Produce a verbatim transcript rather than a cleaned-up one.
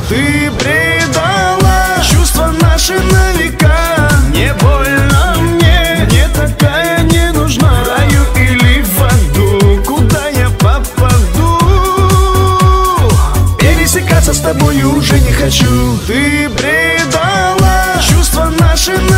Ты предала чувства наши на века. Не больно мне, мне такая не нужна. В раю или в аду, куда я попаду? Пересекаться с тобой уже не хочу. Ты предала чувства наши на